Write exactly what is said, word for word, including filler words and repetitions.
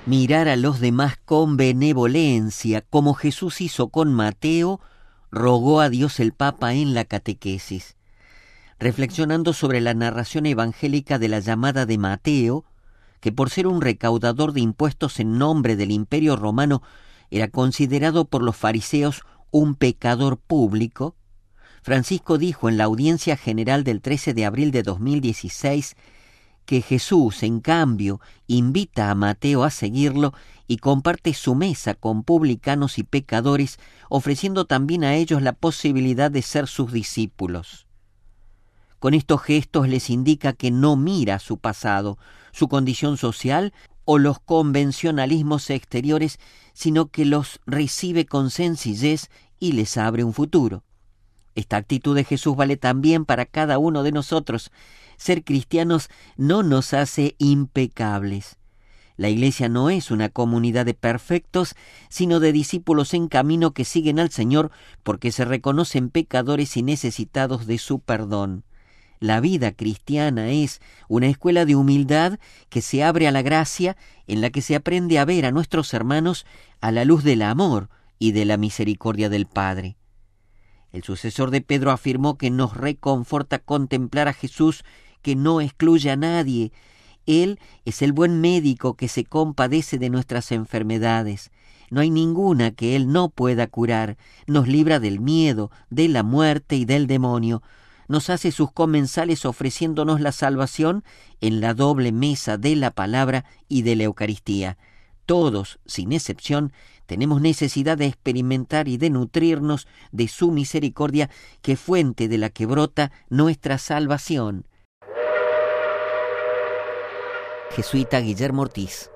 mirar a los demás con benevolencia, como Jesús hizo con Mateo, rogó a Dios el Papa en la catequesis. Reflexionando sobre la narración evangélica de la llamada de Mateo, que por ser un recaudador de impuestos en nombre del Imperio Romano era considerado por los fariseos un pecador público, Francisco dijo en la audiencia general del trece de abril de dos mil dieciséis que Jesús, en cambio, invita a Mateo a seguirlo y comparte su mesa con publicanos y pecadores, ofreciendo también a ellos la posibilidad de ser sus discípulos. Con estos gestos les indica que no mira su pasado, su condición social o los convencionalismos exteriores, sino que los recibe con sencillez y les abre un futuro. Esta actitud de Jesús vale también para cada uno de nosotros. Ser cristianos no nos hace impecables. La Iglesia no es una comunidad de perfectos, sino de discípulos en camino que siguen al Señor porque se reconocen pecadores y necesitados de su perdón. La vida cristiana es una escuela de humildad que se abre a la gracia, en la que se aprende a ver a nuestros hermanos a la luz del amor y de la misericordia del Padre. El sucesor de Pedro afirmó que nos reconforta contemplar a Jesús que no excluye a nadie. Él es el buen médico que se compadece de nuestras enfermedades. No hay ninguna que Él no pueda curar. Nos libra del miedo, de la muerte y del demonio. Nos hace sus comensales ofreciéndonos la salvación en la doble mesa de la palabra y de la Eucaristía. Todos, sin excepción, tenemos necesidad de experimentar y de nutrirnos de su misericordia, que fuente de la que brota nuestra salvación. Jesuita Guillermo Ortiz.